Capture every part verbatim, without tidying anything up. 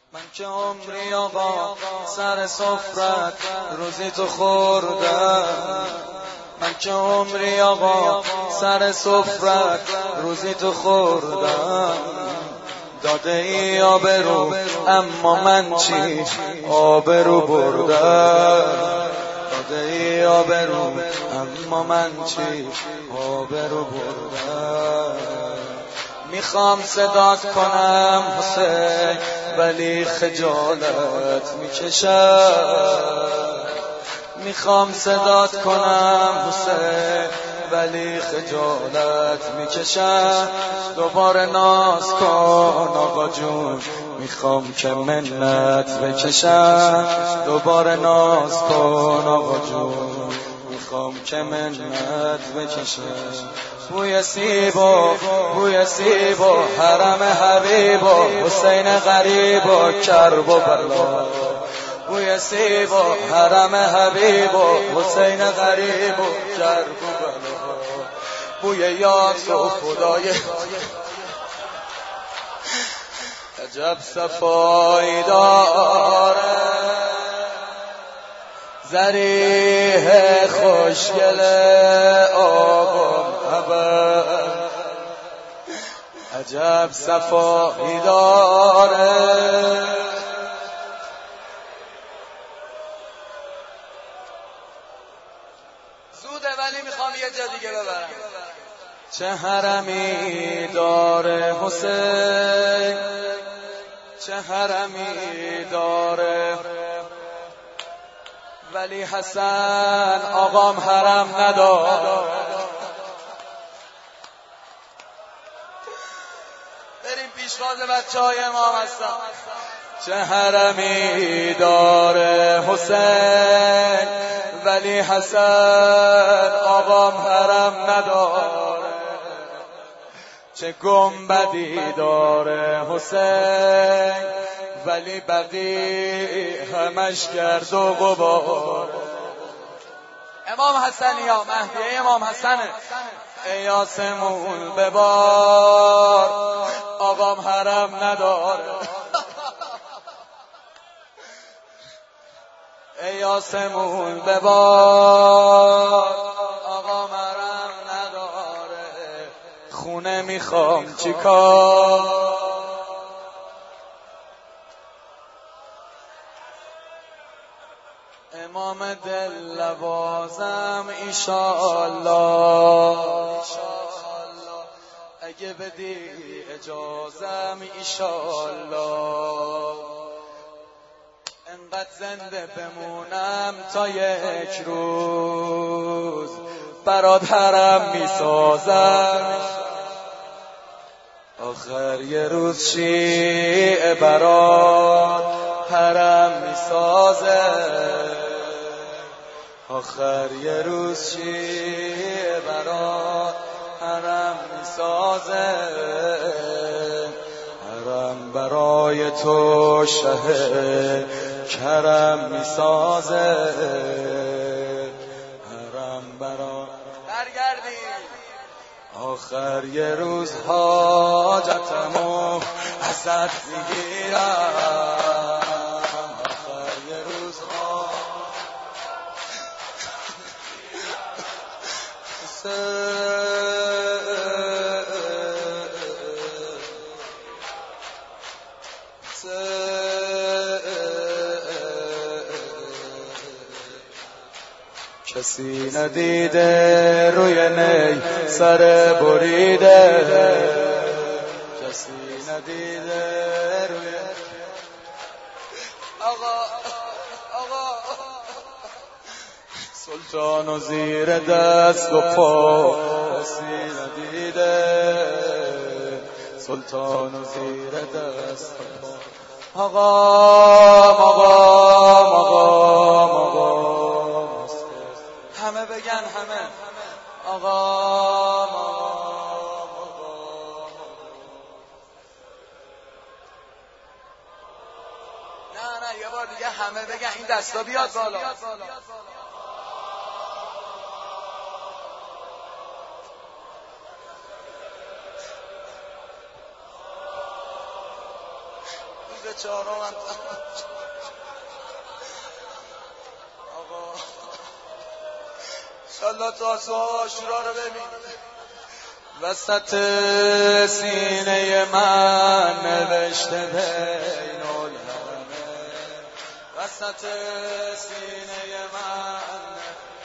من که عمری آقا سر سفرت روزی تو خوردم، من که عمری آقا سر سفرت روزی تو خوردم. داده ای آبرو اما من چی آبرو بردم، داده ای آبرو اما من چی آبرو بردم. میخوام صدات کنم حسین ولی خجالت میکشم، میخوام صدات کنم حسین ولی خجالت میکشم. دوباره ناز کن آقا جون میخوام که منت بکشم، دوباره ناز کن آقا جون میخوام که منت بکشم. بوی سیب و بوی سیب و حرم حبیب و حسین غریب و کرب و بلا، بوی سیب و حرم حبیب و حسین غریب و کرب و بلا، بوی یاس و خدای عجب صفایی داره، ذریح خوشگل آقام حبر عجب صفایی داره. زوده ولی میخوام یه جا دیگه ببرم. چه حرمی داره حسین، چه حرمی داره، ولی حسن آقام حرم نداره. بریم پیشواز بچه های امام هستن. چه حرمی داره حسین ولی حسن آقام حرم نداره. چه گنبدی داره حسین ولی بقیه همش گرد و غبار. امام حسنی یا مهدی امام حسنه، ای آسمون ببار آقام حرم نداره. ای آسمون ببار آقام حرم نداره. خونه میخوام چیکار، امام دل لوازم ایشالله، اگه بدی اجازم ایشالله، انقدر زنده بمونم تا یک روز برات حرم میسازم. آخر یه روز شیعه برات حرم میسازه، آخر یه روز شیعه برات حرم میسازه. حرم برای تو شه کرم میسازه، حرم برای برگردیم. آخر یه روز حاجتمو ازت میگیرم، آخر یه روز کسی ندیده روی نی سر بریده، کسی ندیده روی آقا آقا سلطان و زیر دست و پا، کسی ندیده سلطان و زیر دست و پا. آقا آقا آقا آقا همه بگن همه آقا آقا. نه نه یه بار دیگه همه بگن، این دستا بیاد بالا. چهارم هم آقا انشالله تا سوها عاشورا رو ببین. وسط سینه من نوشته بین الهمه، وسط سینه من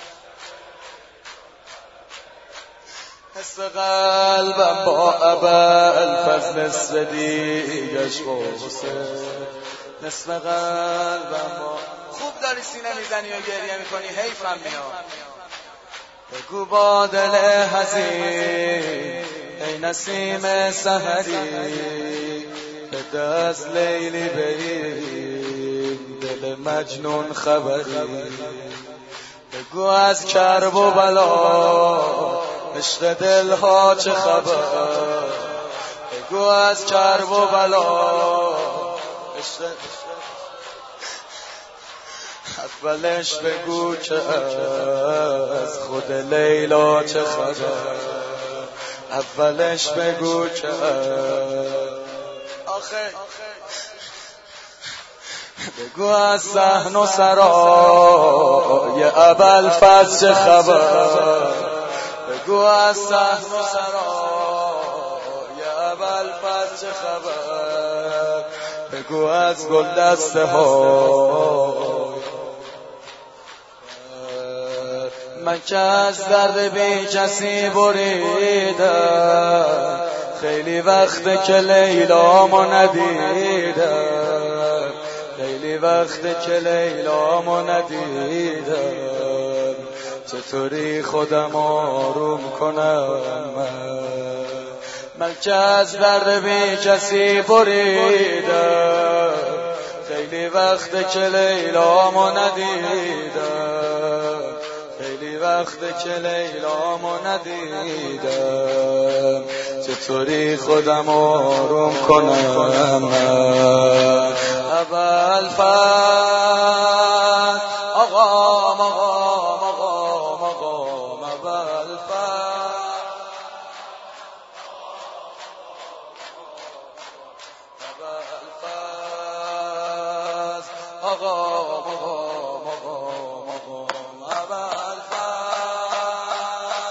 حس قلبم با ابوالفضل نصف دیگش بوسه، نصف قلبم با خوب داری سینه میزنی و گریه میکنی، حیفم میاد. بگو با دل حزین ای نسیم سحری، به دست لیلی بریم دل مجنون خبری. بگو از کرب و بلا عشق دلها چه خبر، بگو از کرب و بلا عشق اولش بگو که از خود لیلا چه خبر، اولش بگو که آخه بگو از صحن و سرای ابوالفضل چه خبر، بگو از صحن و سرای ابوالفضل چه خبر، بگو از گل دسته ها من که از درد بی کسی بریدم، خیلی وقت که لیلامو ندیدم، خیلی وقت که لیلامو ندیدم. چطوری خودم آروم کنم من، من که از درد بی کسی بریدم، خیلی وقت که لیلامو ندیدم، خیلی وقت که لیلامو ندیدم. چطوری خودم آروم کنم من. ابوالفضل آقا مقام آقا مقام ابوالفضل ابوالفضل آقا مقام آقا مقام ابوالفضل.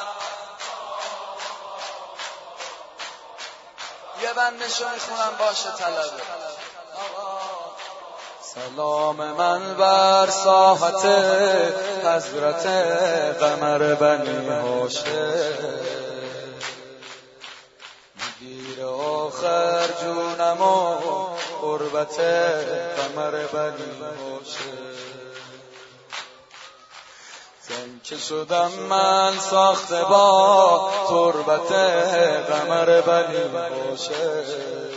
یه بندشو میخونم باشه طلبه. سلام من بر ساحت حضرت قمر بنی هاشم، میگیر آخر جونم و قربت قمر بنی هاشم. زن که شدم من ساخته با تربت قمر بنی هاشم،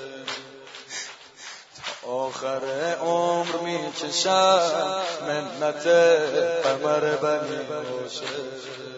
آخر عمر میکشم منت قمر بنی هاشم،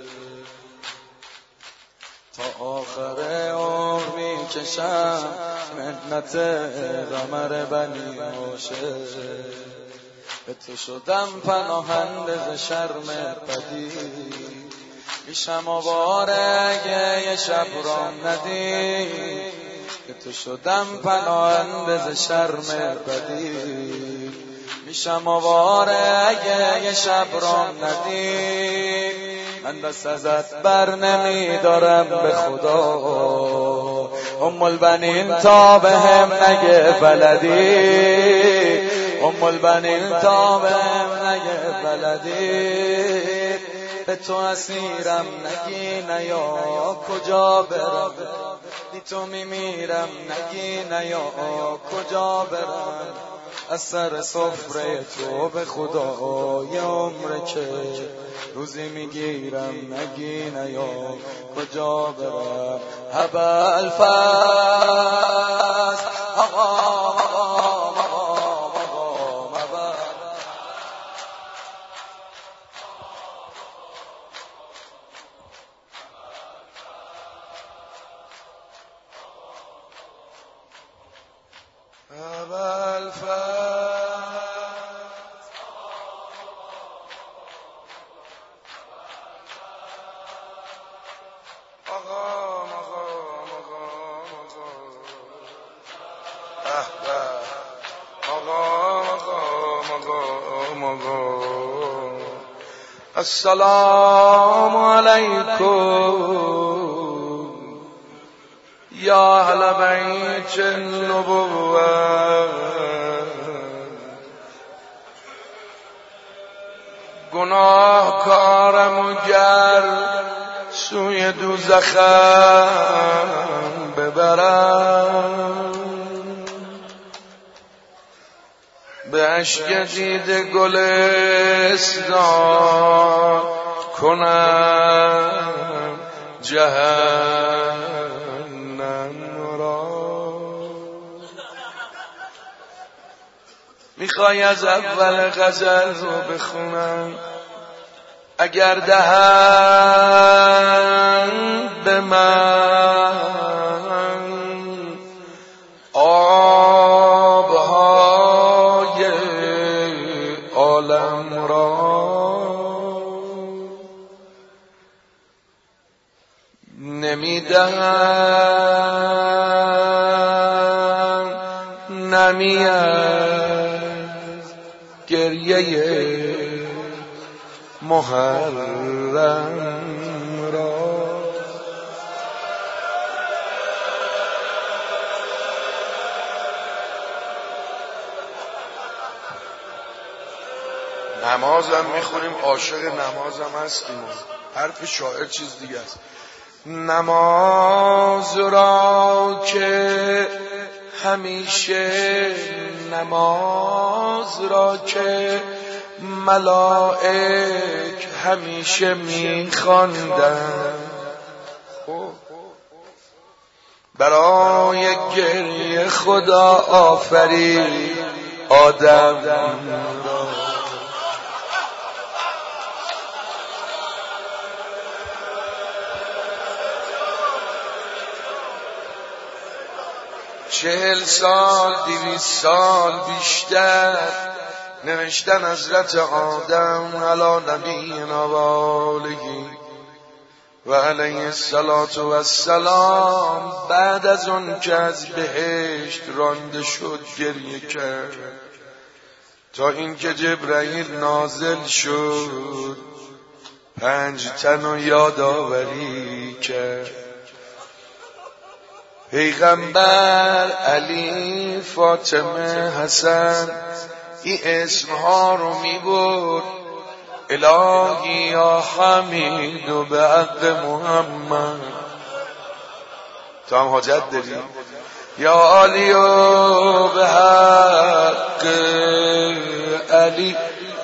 تا آخر عمر میکشم منت قمر بنی هاشم. به تو شدم پناهنده ز شرم بدی، میشم آواره اگه یه شب رام ندی. که تو شدم پناهنده ز شرم بدی، میشم آواره اگه یه شب رام ندی. من دست ازت بر نمیدارم به خدا، ام البنین تا به هم نگه بلدی، ام البنین تا به هم نگه بلدی. به تو اسیرم نگی نیا کجا برم، بی تو میمیرم نگی نیا کجا برم. از سر سفره تو به خدای عمر که روزی میگیرم نگی نیا کجا برم. ابوالفضل آقا مقام مقام مقام مقام مقام السلام علیکم یا اهل بیت النبوة گناهکارم گر سوی دوزخم ببرم به اشک دیده گلستان کنم جهنم را. میخوای از اول غزل رو بخونم؟ اگر دهند به من آبهای عالم را، نمیدهم نمی از گریه محرم را. نمازم میخونیم، عاشق نمازم هستیم. حرف شاعر چیز دیگه است. نماز را که همیشه، نماز را که ملائک همیشه میخواندن، برای گریه خدا آفرید آدم را. چهل سال دویست سال بیشتر نوشتن حضرت آدم علی نبینا و آله و علیه الصلاة و السلام بعد از اون که از بهشت رانده شد گریه کرد، تا اینکه جبرئیل نازل شد پنج تن و یادآوری کرد. پیغمبر، علی، فاطمه، حسن این اسمها رو میبرد. الهی یا حمید و به حق محمد. تو هم حاجت داری؟ یا علی و به حق علی.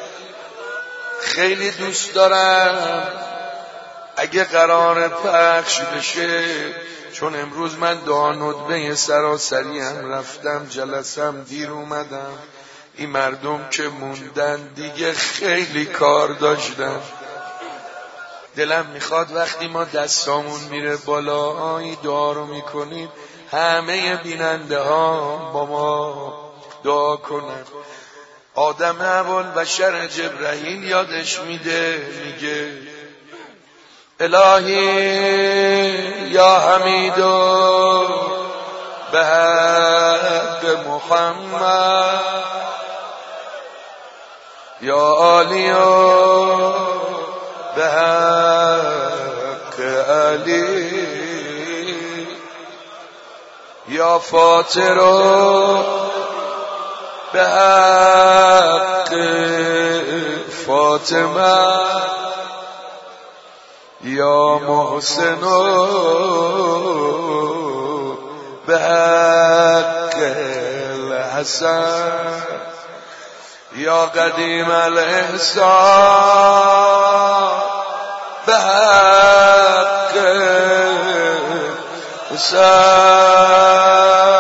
خیلی دوست دارم اگه قرار پخش بشه، چون امروز من دعا ندبه سراسری هم رفتم، جلسم دیر اومدم. این مردم که موندن دیگه خیلی کار داشتن. دلم میخواد وقتی ما دستامون میره بالا این دعا رو میکنیم، همه بیننده ها با ما دعا کنن. آدم اول بشر جبرئیل یادش میده، میگه الهی یا حمیدو به حق محمد، یا علیو به حق علی، یا فاطرو به حق فاطمه، یا محسنو به حق الحسن، یا قدیم الاحسان به حق حسن.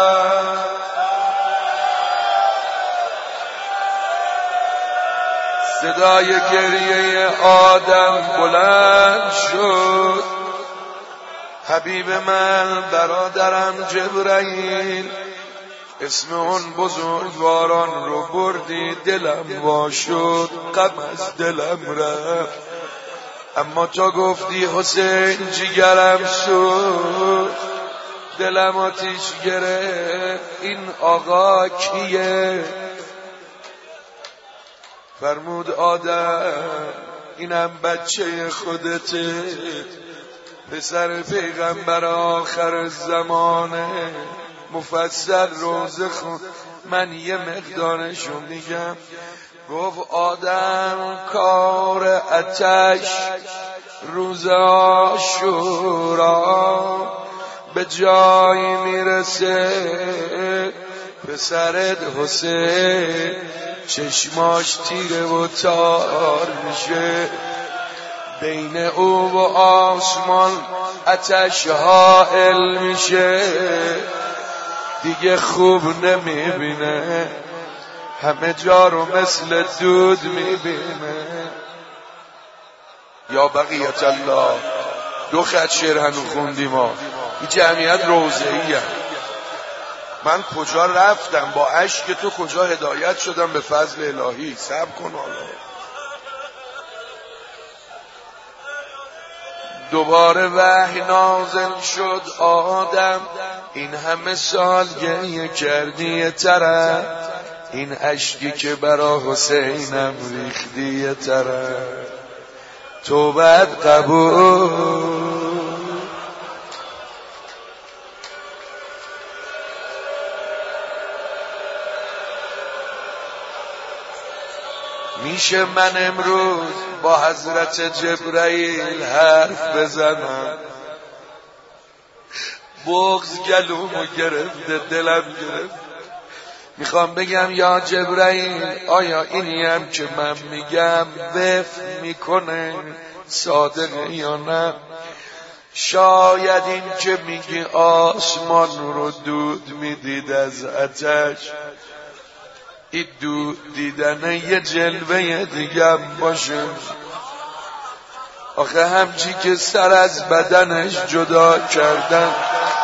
صدای گریه آدم بلند شد. حبیب من، برادرم جبرئیل، اسم اون بزرگواران رو بردی، دلم وا شد، غم از دلم رفت. اما تو گفتی حسین جیگرم شد، دلم آتیش گرفت. این آقا کیه؟ فرمود آدم اینم بچه خودته، پسر پیغمبر آخر زمانه. مفصل روزه خون من یه مقدارشو میگم. گفت آدم کار آتش روز عاشورا به جایی میرسه، پسرت حسین چشماش تیره و تار میشه، بین او و آسمان آتش حائل میشه، دیگه خوب نمیبینه، همه جا رو مثل دود میبینه. یا بقیت الله دو خط شعر هنو خوندیم ما، این جمعیت روضه‌ای هم. من کجا رفتم با عشق تو، کجا هدایت شدم به فضل الهی. صبر کن حالا. دوباره وحی نازل شد آدم این همه سال گریه کردی یه طرف، این عشقی که برا حسینم ریختی یه طرف، توبت قبول. میشه من امروز با حضرت جبرائیل حرف بزنم؟ بغض گلومو گرفته، دلم گرفت. میخوام بگم یا جبرائیل آیا اینی هم که من میگم وفق میکنه، صادقه یا نه؟ شاید این که میگی آسمان رو دود میدید از آتش، این دود دیدن یه جلوه دیگه باشه. آخه همچی که سر از بدنش جدا کردن